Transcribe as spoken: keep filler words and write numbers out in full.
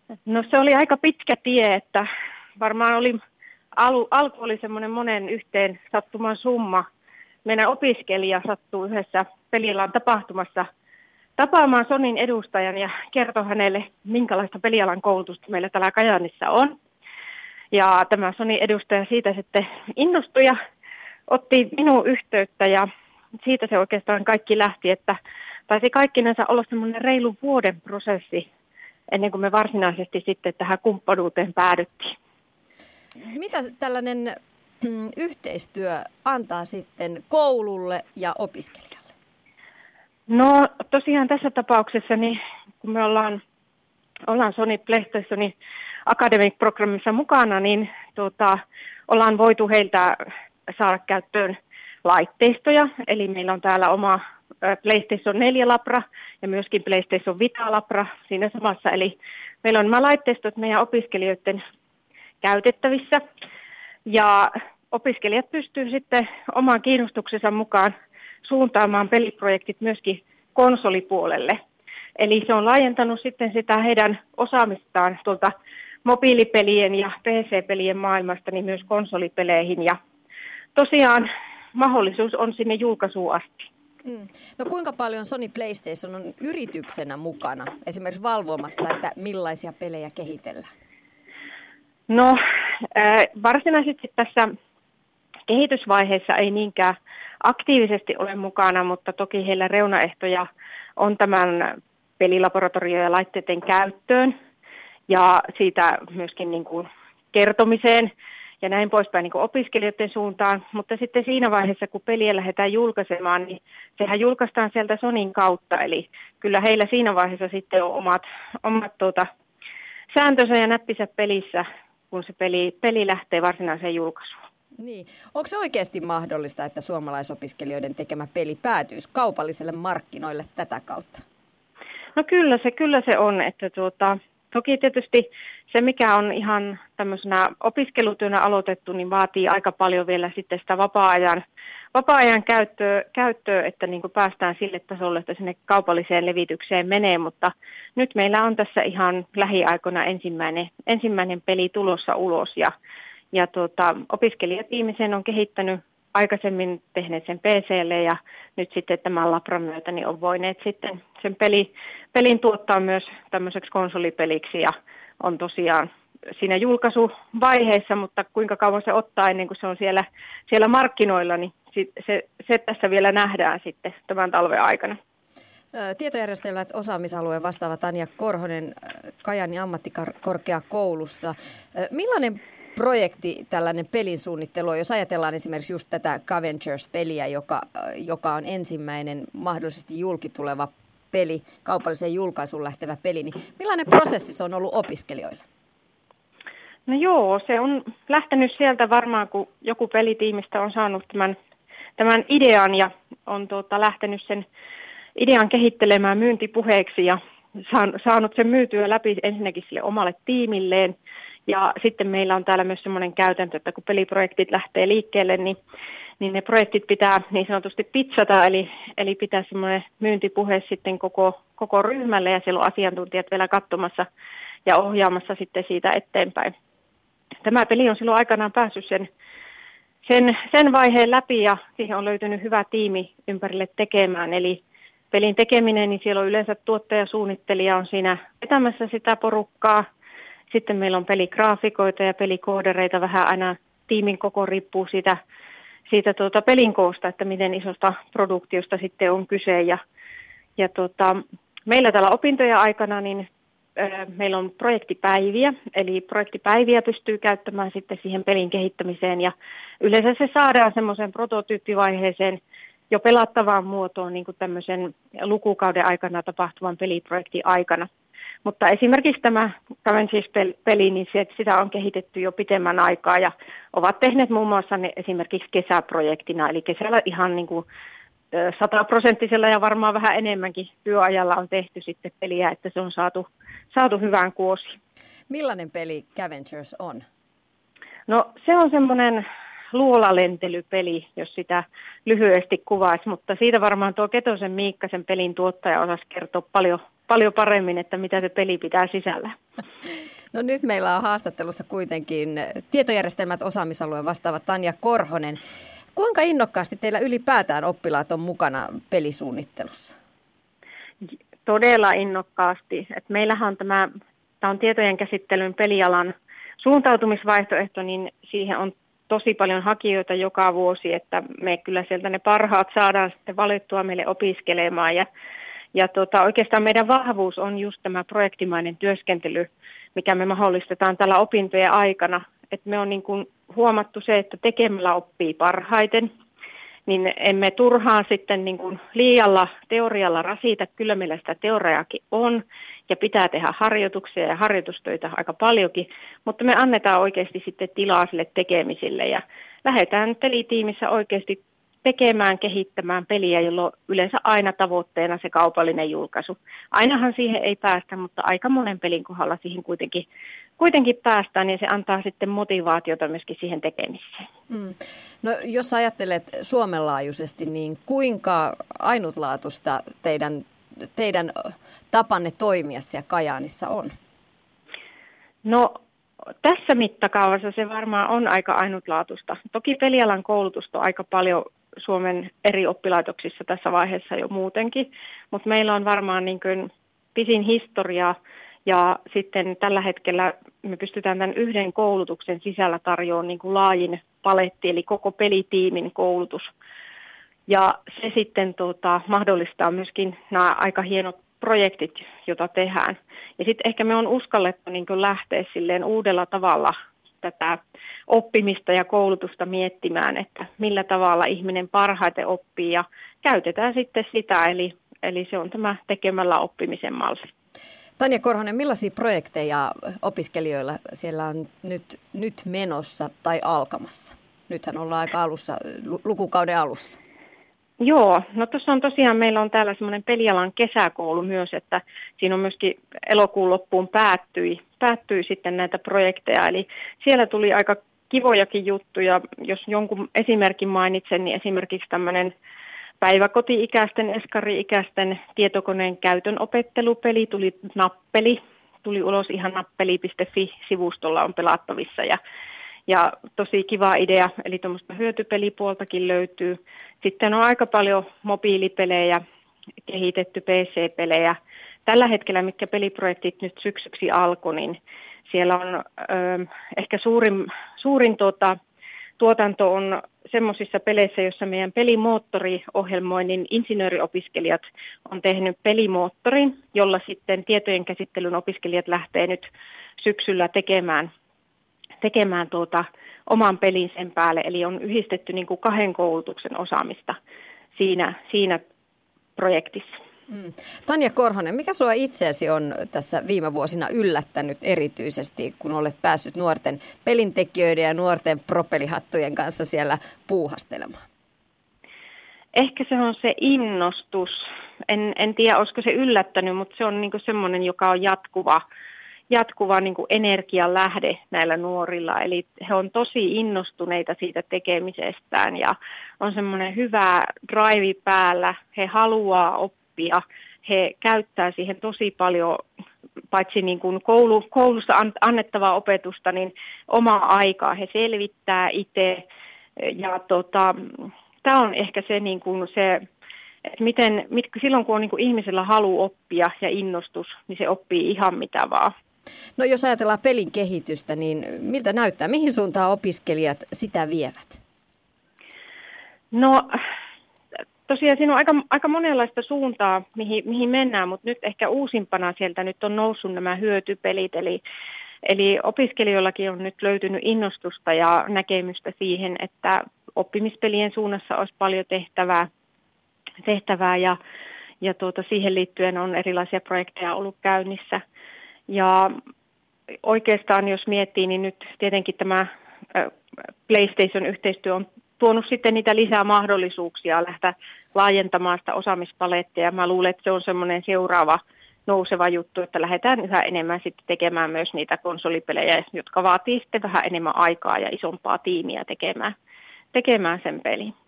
No se oli aika pitkä tie, että varmaan oli, alu, alku oli semmoinen monen yhteen sattuman summa. Meidän opiskelija sattuu yhdessä pelialan tapahtumassa tapaamaan Sonyn edustajan ja kertoi hänelle, minkälaista pelialan koulutusta meillä täällä Kajaanissa on. Ja tämä Sonyn edustaja siitä sitten innostui ja otti minun yhteyttä ja siitä se oikeastaan kaikki lähti, että taisi kaikkinensa olla semmoinen reilu vuoden prosessi ennen kuin me varsinaisesti sitten tähän kumppanuuteen päädyttiin. Mitä tällainen mm, yhteistyö antaa sitten koululle ja opiskelijalle? No tosiaan tässä tapauksessa, niin kun me ollaan, ollaan Sony PlayStationin Academic-programmissa mukana, niin tuota, ollaan voitu heiltä saada käyttöön laitteistoja. Eli meillä on täällä oma PlayStation neljä Labra ja myöskin PlayStation Vita Labra siinä samassa. Eli meillä on nämä laitteistot meidän opiskelijoiden käytettävissä. Ja opiskelijat pystyvät sitten oman kiinnostuksensa mukaan suuntaamaan peliprojektit myöskin konsolipuolelle. Eli se on laajentanut sitten sitä heidän osaamistaan tuolta mobiilipelien ja P C-pelien maailmasta niin myös konsolipeleihin. Ja tosiaan mahdollisuus on sinne julkaisuun asti. Mm. No kuinka paljon Sony PlayStation on yrityksenä mukana esimerkiksi valvomassa, että millaisia pelejä kehitellään? No äh, varsinaisesti tässä kehitysvaiheessa ei niinkään aktiivisesti ole mukana, mutta toki heillä reunaehtoja on tämän pelilaboratorio- ja laitteiden käyttöön ja siitä myöskin niin kuin kertomiseen ja näin poispäin niin kuin opiskelijoiden suuntaan. Mutta sitten siinä vaiheessa, kun peliä lähdetään julkaisemaan, niin sehän julkaistaan sieltä Sonyn kautta. Eli kyllä heillä siinä vaiheessa sitten on omat, omat tuota, sääntönsä ja näppisä pelissä, kun se peli, peli lähtee varsinaiseen julkaisuun. Niin. Onko se oikeasti mahdollista, että suomalaisopiskelijoiden tekemä peli päätyisi kaupalliselle markkinoille tätä kautta? No kyllä se, kyllä se on, että tuota, toki tietysti se, mikä on ihan tämmöisenä opiskelutyönä aloitettu, niin vaatii aika paljon vielä sitten sitä vapaa-ajan, vapaa-ajan käyttöä, käyttöä, että niin kuin päästään sille tasolle, että sinne kaupalliseen levitykseen menee, mutta nyt meillä on tässä ihan lähiaikoina ensimmäinen, ensimmäinen peli tulossa ulos ja, ja tuota, opiskelijatiimisen on kehittänyt aikaisemmin tehneet sen P C:lle ja nyt sitten tämän Labran myötä niin on voineet sitten sen peli, pelin tuottaa myös tämmöiseksi konsolipeliksi ja on tosiaan siinä julkaisuvaiheessa, mutta kuinka kauan se ottaa ennen kuin se on siellä, siellä markkinoilla, niin se, se tässä vielä nähdään sitten tämän talven aikana. Tietojärjestelmät osaamisalueen vastaava Tanja Korhonen Kajaanin ammattikorkeakoulusta. Millainen projekti tällainen pelin suunnittelu, jos ajatellaan esimerkiksi just tätä Scavengers-peliä, joka, joka on ensimmäinen mahdollisesti julkituleva peli, kaupalliseen julkaisuun lähtevä peli, niin millainen prosessi se on ollut opiskelijoille? No joo, se on lähtenyt sieltä varmaan, kun joku pelitiimistä on saanut tämän, tämän idean ja on tuota, lähtenyt sen idean kehittelemään myyntipuheeksi ja saanut sen myytyä läpi ensinnäkin sille omalle tiimilleen. Ja sitten meillä on täällä myös semmoinen käytäntö, että kun peliprojektit lähtee liikkeelle, niin, niin ne projektit pitää niin sanotusti pitchata, eli, eli pitää semmoinen myyntipuhe sitten koko, koko ryhmälle, ja siellä on asiantuntijat vielä katsomassa ja ohjaamassa sitten siitä eteenpäin. Tämä peli on silloin aikanaan päässyt sen, sen, sen vaiheen läpi, ja siihen on löytynyt hyvä tiimi ympärille tekemään, eli pelin tekeminen, niin siellä on yleensä tuottajasuunnittelija on siinä vetämässä sitä porukkaa. Sitten meillä on peligraafikoita ja pelikoodereita, vähän aina tiimin koko riippuu siitä, siitä tuota pelin koosta, että miten isosta produktiosta sitten on kyse. Ja, ja tuota, meillä täällä opintojen aikana niin, ö, meillä on projektipäiviä, eli projektipäiviä pystyy käyttämään sitten siihen pelin kehittämiseen. Ja yleensä se saadaan semmoiseen prototyyppivaiheeseen jo pelattavaan muotoon niin kuin tämmöisen lukukauden aikana tapahtuvan peliprojektin aikana. Mutta esimerkiksi tämä Scavengers-peli, niin sitä on kehitetty jo pitemmän aikaa ja ovat tehneet muun muassa ne esimerkiksi kesäprojektina. Eli kesällä ihan niin kuin sataprosenttisella ja varmaan vähän enemmänkin työajalla on tehty sitten peliä, että se on saatu, saatu hyvään kuosiin. Millainen peli Scavengers on? No se on semmoinen luolalentelypeli, jos sitä lyhyesti kuvaisi, mutta siitä varmaan tuo Ketosen Miikka, sen pelin tuottaja, osasi kertoa paljon, paljon paremmin, että mitä se peli pitää sisällä. No nyt meillä on haastattelussa kuitenkin tietojärjestelmät osaamisalueen vastaava Tanja Korhonen. Kuinka innokkaasti teillä ylipäätään oppilaat on mukana pelisuunnittelussa? Todella innokkaasti. Et meillähän on tämä, tämä on tietojen käsittelyn pelialan suuntautumisvaihtoehto, niin siihen on tosi paljon hakijoita joka vuosi, että me kyllä sieltä ne parhaat saadaan sitten valittua meille opiskelemaan. Ja, ja tota, oikeastaan meidän vahvuus on just tämä projektimainen työskentely, mikä me mahdollistetaan tällä opintojen aikana. Et me on niin kuin huomattu se, että tekemällä oppii parhaiten, niin emme turhaan sitten niin kuin liialla teorialla rasita. Kyllä meillä sitä teoriaakin on ja pitää tehdä harjoituksia ja harjoitustöitä aika paljonkin, mutta me annetaan oikeasti sitten tilaa sille tekemisille ja lähdetään pelitiimissä oikeasti tekemään, kehittämään peliä, jolla on yleensä aina tavoitteena se kaupallinen julkaisu. Ainahan siihen ei päästä, mutta aika monen pelin kohdalla siihen kuitenkin, kuitenkin päästään ja se antaa sitten motivaatiota myöskin siihen tekemiseen. Mm. No jos ajattelet Suomen laajuisesti, niin kuinka ainutlaatuista teidän, teidän tapanne toimia siellä Kajaanissa on? No tässä mittakaavassa se varmaan on aika ainutlaatuista. Toki pelialan koulutusta on aika paljon Suomen eri oppilaitoksissa tässä vaiheessa jo muutenkin, mutta meillä on varmaan niin kuin pisin historia ja sitten tällä hetkellä me pystytään tämän yhden koulutuksen sisällä tarjoamaan niin kuin laajin paletti, eli koko pelitiimin koulutus. Ja se sitten tuota, mahdollistaa myöskin nämä aika hienot projektit, joita tehdään. Ja sitten ehkä me on uskallettu niin kuin lähteä silleen uudella tavalla tätä oppimista ja koulutusta miettimään, että millä tavalla ihminen parhaiten oppii ja käytetään sitten sitä, eli, eli se on tämä tekemällä oppimisen malli. Tanja Korhonen, millaisia projekteja opiskelijoilla siellä on nyt, nyt menossa tai alkamassa? Nythän ollaan aika alussa, lukukauden alussa. Joo, no tuossa on tosiaan, meillä on täällä semmoinen pelialan kesäkoulu myös, että siinä on myöskin elokuun loppuun päättyi, päättyi sitten näitä projekteja, eli siellä tuli aika kivojakin juttuja, jos jonkun esimerkin mainitsen, niin esimerkiksi tämmöinen päiväkoti-ikäisten, eskari-ikäisten tietokoneen käytön opettelupeli, tuli Nappeli, tuli ulos ihan nappeli piste fi-sivustolla on pelattavissa ja Ja tosi kiva idea, eli tuommoista hyötypelipuoltakin löytyy. Sitten on aika paljon mobiilipelejä, kehitetty P C-pelejä. Tällä hetkellä, mitkä peliprojektit nyt syksyksi alkoi, niin siellä on ö, ehkä suurin, suurin tuota, tuotanto on semmoisissa peleissä, joissa meidän pelimoottoriohjelmoinnin insinööriopiskelijat on tehnyt pelimoottorin, jolla sitten tietojen käsittelyn opiskelijat lähtee nyt syksyllä tekemään tekemään tuota oman pelin sen päälle, eli on yhdistetty niin kuin kahden koulutuksen osaamista siinä, siinä projektissa. Mm. Tanja Korhonen, mikä sinua itseäsi on tässä viime vuosina yllättänyt erityisesti, kun olet päässyt nuorten pelintekijöiden ja nuorten propelihattujen kanssa siellä puuhastelemaan? Ehkä se on se innostus. En, en tiedä, olisiko se yllättänyt, mutta se on niin kuin semmoinen, joka on jatkuva. jatkuva niin kuin energian lähde näillä nuorilla. Eli he on tosi innostuneita siitä tekemisestään ja on semmoinen hyvä drive päällä. He haluaa oppia. He käyttää siihen tosi paljon, paitsi niin kuin koulu, koulussa annettavaa opetusta, niin omaa aikaa. He selvittää itse. Ja tota, tämä on ehkä se, niin kuin se että miten, mit, silloin kun on niin kuin ihmisellä halu oppia ja innostus, niin se oppii ihan mitä vaan. No jos ajatellaan pelin kehitystä, niin miltä näyttää? Mihin suuntaan opiskelijat sitä vievät? No tosiaan siinä on aika, aika monenlaista suuntaa, mihin, mihin mennään, mutta nyt ehkä uusimpana sieltä nyt on noussut nämä hyötypelit. Eli, eli opiskelijoillakin on nyt löytynyt innostusta ja näkemystä siihen, että oppimispelien suunnassa olisi paljon tehtävää, tehtävää ja, ja tuota, siihen liittyen on erilaisia projekteja ollut käynnissä. Ja oikeastaan jos miettii, niin nyt tietenkin tämä PlayStation-yhteistyö on tuonut sitten niitä lisää mahdollisuuksia lähteä laajentamaan sitä osaamispalettia. Mä luulen, että se on semmoinen seuraava nouseva juttu, että lähdetään yhä enemmän sitten tekemään myös niitä konsolipelejä, jotka vaatii sitten vähän enemmän aikaa ja isompaa tiimiä tekemään. tekemään sen pelin.